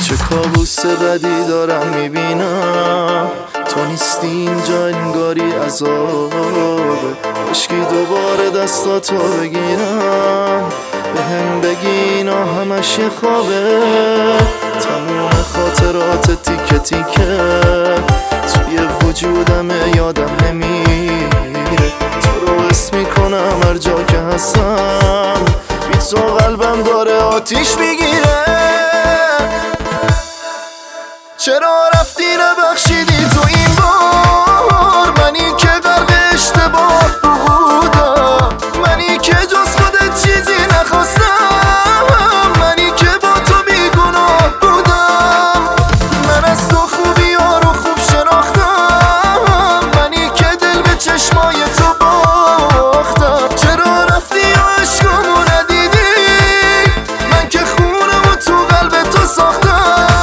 چه کابوس بدی دارم میبینم، تو نیستی اینجا انگاری عذابه. عشقی دوباره دستاتو بگیرم، بهم بگی اینا همش یه خوابه. تموم خاطرات تیکه تیکه توی وجودمه، یادم نمیره تو رو حس میکنم هر جا که هستم. بی تو قلبم داره آتیش میگیره. چرا رفتی نبخشیدی تو این بار، منی که غرق اشتباه بودم، منی که جز خودت چیزی نخواستم، منی که با تو بیگناه بودم. من از تو خوبی ها رو خوب شناختم، منی که دل به چشمای تو باختم. چرا رفتی و عشقمو ندیدی، من که خونمو تو قلب تو ساختم.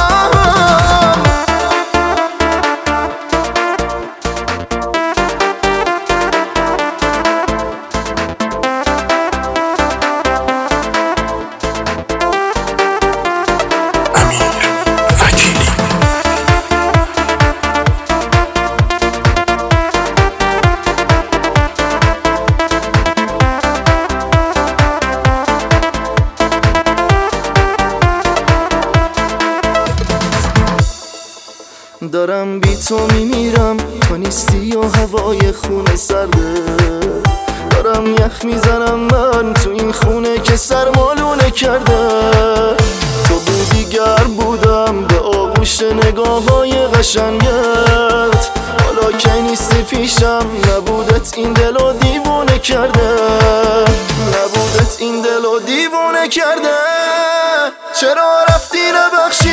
دارم بی تو میمیرم، تو نیستی و هوای خونه سرده. دارم یخ میزنم من تو این خونه که سرمالونه کرده. تو بودی گرم بودم به آغوش نگاه های قشنگت، حالا که نیستی پیشم نبودت این دلو دیوونه کرده، نبودت این دلو دیوونه کرده. چرا رفتی نبخشی